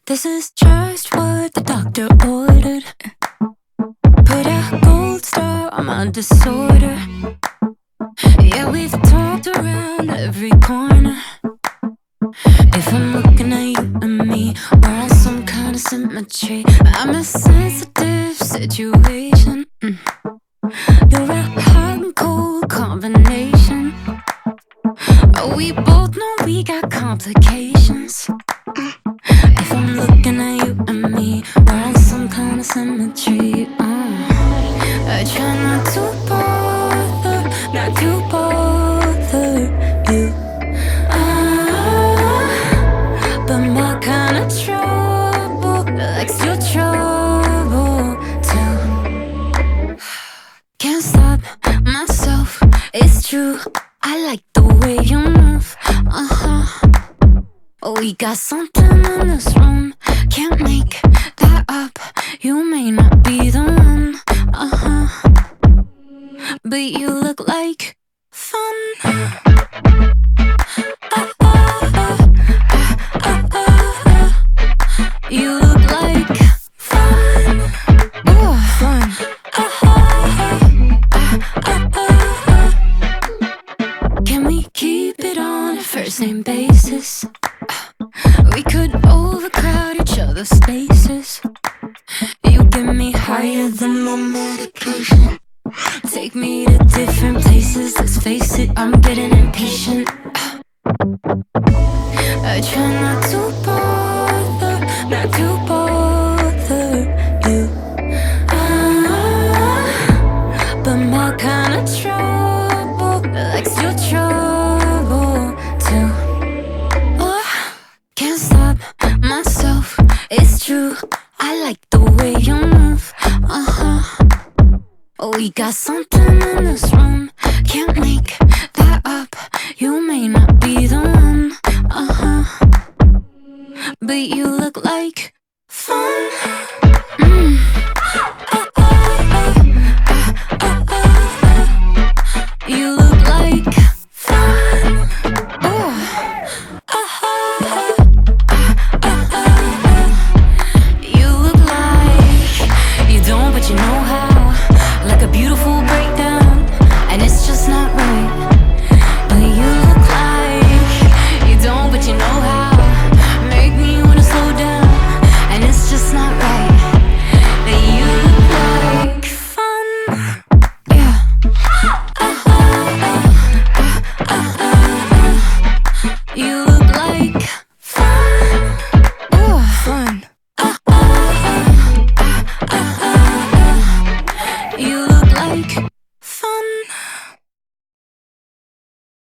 This is just what the doctor ordered. Put a gold star on my disorder. Yeah, we've talked around every corner. If I'm looking at you and me, we're on some kind of symmetry. I'm a sensitive situation. You're a hot and cold combination. Oh, we both know we got complications. If I'm looking at you and me, we're on some kind of symmetry. I try not to bother, not to bother you. But my kind of trouble likes your trouble too. Can't stop myself, it's true. I like the way you move. Oh, we got something in this room. Can't make that up. You may not be the one. But you look like fun. You look like fun. Ooh, fun. Can we keep it on a first name basis? We could overcrowd each other's spaces. You get me higher than my medication. Take me to different places. Let's face it, I'm getting impatient. I try not to bother, not to bother you. But my kind of trouble likes your trouble too. Can't stop myself, it's true. I like the way you move. Oh, we got something in this room. Can't make that up. You may not be the one. But you look like fun.